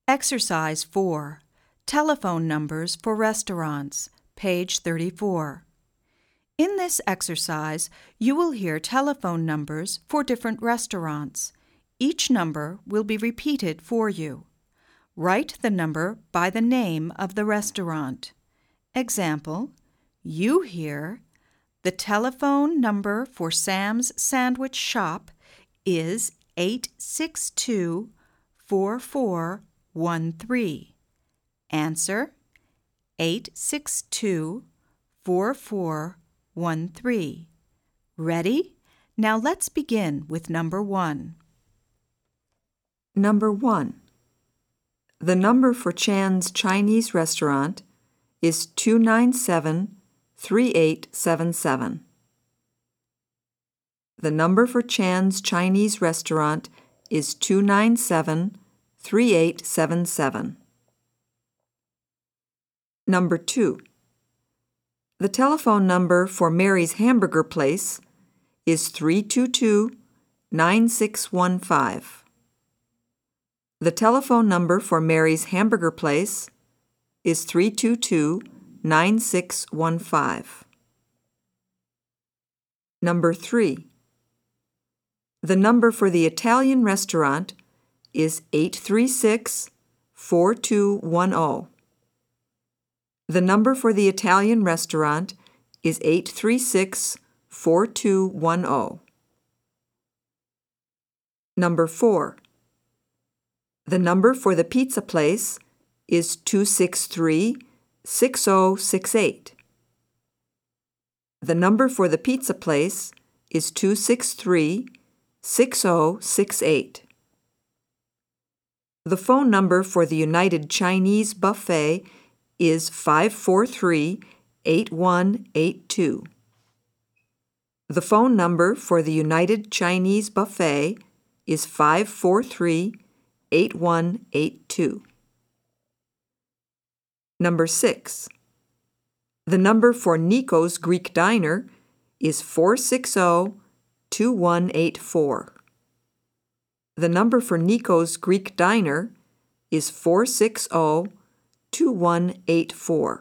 Exercise 4. Telephone numbers for restaurants, page 34. In this exercise, you will hear telephone numbers for different restaurants. Each number will be repeated for you. Write the number by the name of the restaurant. Example, you hear, the telephone number for Sam's Sandwich Shop is 862-4413. Answer, 862-4413. Ready? Now let's begin with number 1. Number 1. The number for Chan's Chinese restaurant is 297-3877. The number for Chan's Chinese restaurant is 297-3877. Number 2. The telephone number for Mary's Hamburger Place is 322-9615. The telephone number for Mary's Hamburger Place is 322-9615. Number 3. The number for the Italian restaurant is 836-4210. The number for the Italian restaurant is 836-4210. Number 4. The number for the pizza place is 263-6068. The number for the pizza place is 263-6068. The phone number for the United Chinese Buffet is 543-8182. The phone number for the United Chinese Buffet is 543-8182. Number 6. The number for Nico's Greek Diner is 460-2184. The number for Nico's Greek Diner is 460-2184.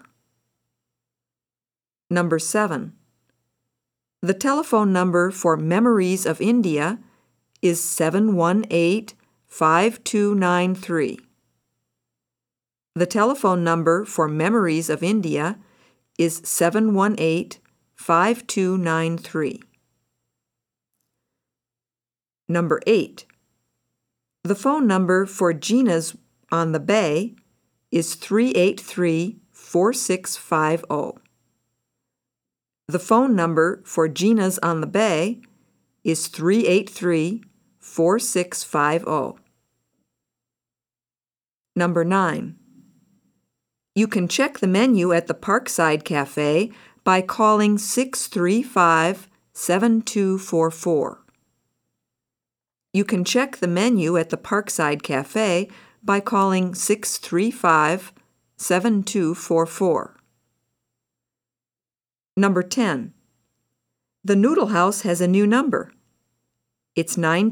Number 7. The telephone number for Memories of India is 718-5293. The telephone number for Memories of India is 718-5293. Number 8. The phone number for Gina's on the Bay is 383-4650. The phone number for Gina's on the Bay is 383-4650. Number 9. You can check the menu at the Parkside Cafe by calling 635-7244. You can check the menu at the Parkside Cafe by calling 635-7244. Number 10. The Noodle House has a new number. It's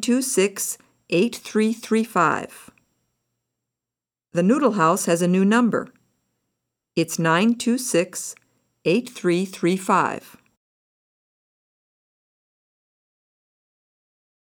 926-8335. The Noodle House has a new number. It's 926-8335.